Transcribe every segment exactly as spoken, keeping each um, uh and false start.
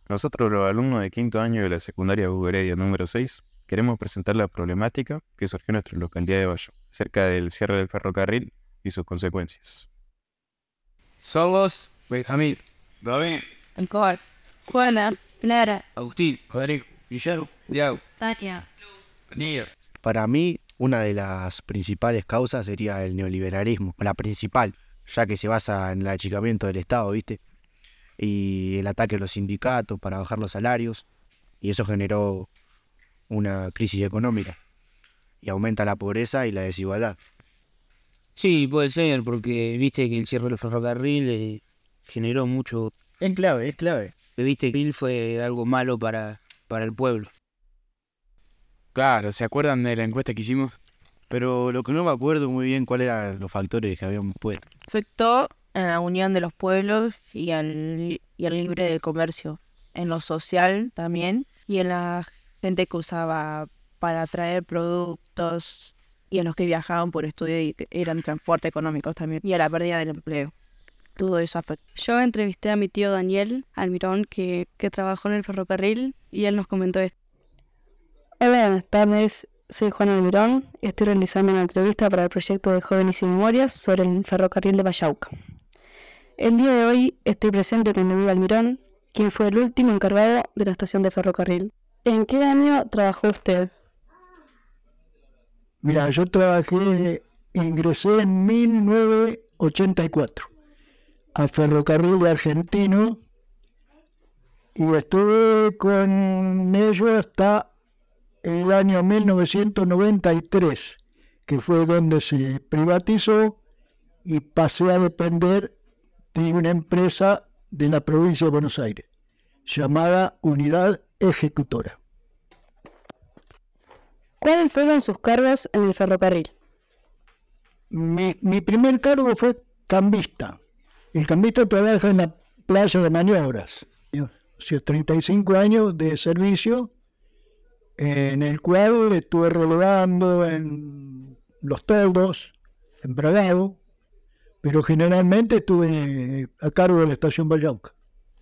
Nosotros, los alumnos de quinto año de la secundaria Hugo Heredia número seis, queremos presentar la problemática que surgió en nuestra localidad de Bayo, acerca del cierre del ferrocarril y sus consecuencias. Somos Benjamín, David, Alcohol. Juana. Clara. Agustín, Rodrigo, Guillermo, Diego, Tania. Niño. Para mí, una de las principales causas sería el neoliberalismo, la principal, ya que se basa en el achicamiento del Estado, ¿viste? Y el ataque a los sindicatos para bajar los salarios, y eso generó una crisis económica, y aumenta la pobreza y la desigualdad. Sí, puede ser, porque viste que el cierre del ferrocarril eh, generó mucho. Es clave, es clave. Viste que fue algo malo para, para el pueblo. Claro, ¿se acuerdan de la encuesta que hicimos? Pero lo que no me acuerdo muy bien cuáles eran los factores que habíamos puesto. Afectó en la unión de los pueblos y al, y al libre de comercio. En lo social también. Y en la gente que usaba para traer productos. Y en los que viajaban por estudio y que eran transporte económicos también. Y a la pérdida del empleo. Todo eso afectó. Yo entrevisté a mi tío Daniel Almirón, que, que trabajó en el ferrocarril, y él nos comentó esto. Hola, buenas tardes. Soy Juan Almirón y estoy realizando una entrevista para el proyecto de Jóvenes y Memorias sobre el ferrocarril de Vallauca. El día de hoy estoy presente con David Almirón, quien fue el último encargado de la estación de ferrocarril. ¿En qué año trabajó usted? Mira, yo trabajé, ingresé en mil novecientos ochenta y cuatro a Ferrocarril Argentino y estuve con ellos hasta el año mil novecientos noventa y tres, que fue donde se privatizó y pasé a depender de una empresa de la provincia de Buenos Aires, llamada Unidad Ejecutora. ¿Cuáles fueron sus cargos en el ferrocarril? Mi, mi primer cargo fue cambista. El cambista trabaja en la playa de maniobras. Yo, o sea, treinta y cinco años de servicio, en el cual estuve relevando en los toldos, en Bragado, pero generalmente estuve a cargo de la estación Vallauca.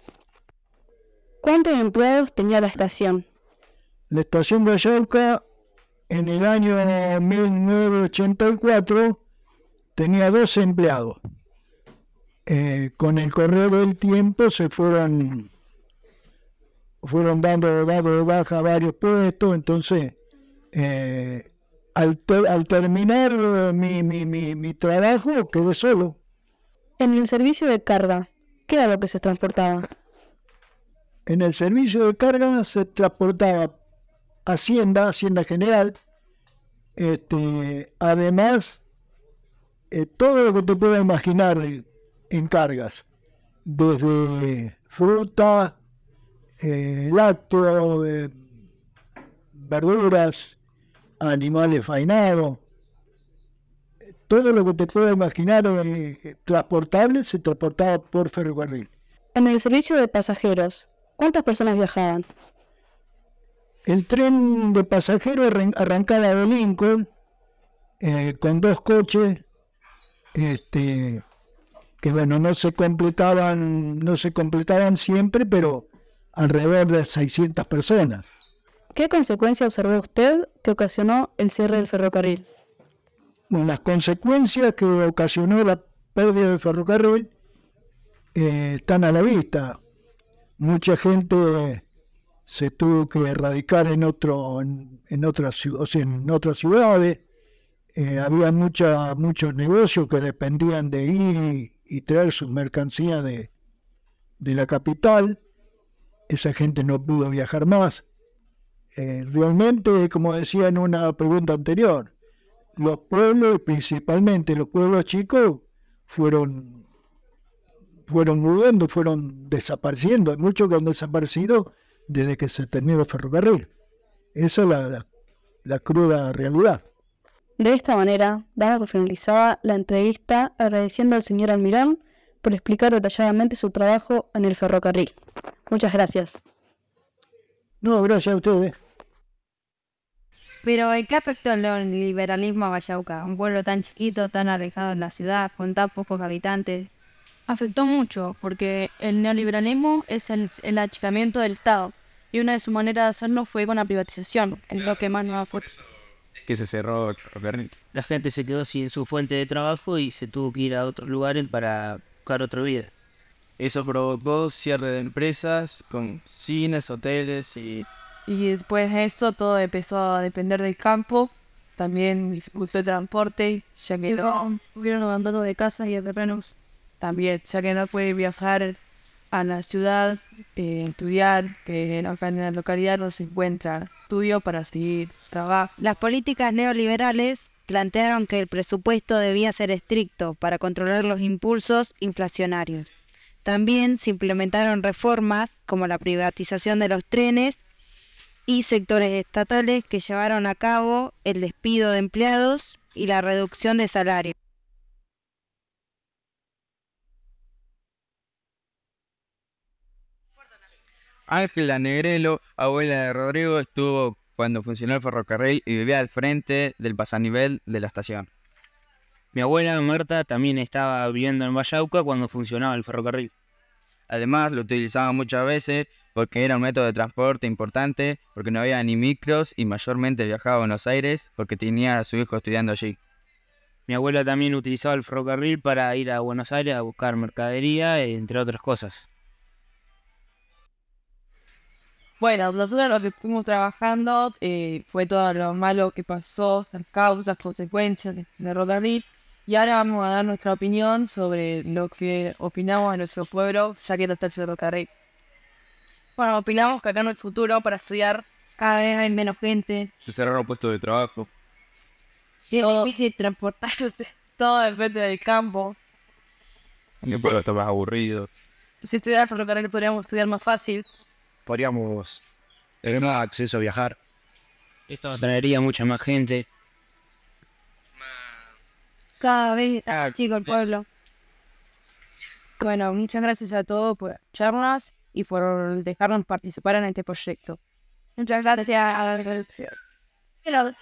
¿Cuántos empleados tenía la estación? La estación Vallauca en el año mil novecientos ochenta y cuatro tenía doce empleados. Eh, con el correr del tiempo se fueron fueron dando, dando de baja varios puestos, entonces eh, al, ter, al terminar mi, mi, mi, mi trabajo quedé solo. En el servicio de carga, ¿qué era lo que se transportaba? En el servicio de carga se transportaba Hacienda, Hacienda General, este, además eh, todo lo que te puedas imaginar en cargas, desde fruta, eh, lácteos, eh, verduras, animales faenados, todo lo que te puedas imaginar eh, transportable se transportaba por ferrocarril. En el servicio de pasajeros, ¿cuántas personas viajaban? El tren de pasajeros arrancaba de Lincoln eh, con dos coches, este, que bueno, no se completaban, no se completaban siempre, pero alrededor de seiscientas personas. ¿Qué consecuencia observó usted que ocasionó el cierre del ferrocarril? Bueno, las consecuencias que ocasionó la pérdida del ferrocarril eh, están a la vista. Mucha gente se tuvo que radicar en otro, en, en otras, o sea, en otras ciudades. Eh, había mucha, muchos negocios que dependían de ir y, y traer sus mercancías de, de la capital. Esa gente no pudo viajar más. Eh, realmente, como decía en una pregunta anterior, los pueblos, principalmente los pueblos chicos, fueron, fueron muriendo, fueron desapareciendo. Hay muchos que han desaparecido desde que se terminó el ferrocarril. Esa es la, la, la cruda realidad. De esta manera, damos por finalizada la entrevista agradeciendo al señor Almirón por explicar detalladamente su trabajo en el ferrocarril. Muchas gracias. No, gracias a ustedes. Pero ¿en qué afectó el neoliberalismo a Vallauca? Un pueblo tan chiquito, tan alejado de la ciudad, con tan pocos habitantes. Afectó mucho porque el neoliberalismo es el, el achicamiento del Estado y una de sus maneras de hacerlo fue con la privatización, es lo que más nos afectó. Que se cerró el ferrocarril. La gente se quedó sin su fuente de trabajo y se tuvo que ir a otros lugares para buscar otra vida. Eso provocó cierre de empresas con cines, hoteles y... Y después de eso todo empezó a depender del campo. También dificultó el transporte, ya que no, Hubieron abandono de casas y de terrenos. también, ya que no puede viajar a la ciudad, eh, estudiar, que acá en la localidad no se encuentra estudio para seguir trabajo. Las políticas neoliberales plantearon que el presupuesto debía ser estricto para controlar los impulsos inflacionarios. También se implementaron reformas como la privatización de los trenes y sectores estatales que llevaron a cabo el despido de empleados y la reducción de salarios. Ángela Negrelo, abuela de Rodrigo, estuvo cuando funcionó el ferrocarril y vivía al frente del pasanivel de la estación. Mi abuela Marta también estaba viviendo en Vallauca cuando funcionaba el ferrocarril. Además, lo utilizaba muchas veces porque era un método de transporte importante, porque no había ni micros y mayormente viajaba a Buenos Aires porque tenía a su hijo estudiando allí. Mi abuela también utilizaba el ferrocarril para ir a Buenos Aires a buscar mercadería, entre otras cosas. Bueno, nosotros lo que estuvimos trabajando eh, fue todo lo malo que pasó, las causas, consecuencias del ferrocarril. Y ahora vamos a dar nuestra opinión sobre lo que opinamos de nuestro pueblo, ya que no está el ferrocarril. Bueno, opinamos que acá en el futuro para estudiar cada vez hay menos gente. Se cerraron puestos de trabajo. Es Todo- difícil transportarse. Todo depende del campo. El pueblo está más aburrido. Si estudiara el ferrocarril podríamos estudiar más fácil. Podríamos tener más acceso a viajar. Esto atraería mucha más gente. Cada vez está Ah, más chico el pueblo. Bueno, muchas gracias a todos por escucharnos y por dejarnos participar en este proyecto. Muchas gracias. Pero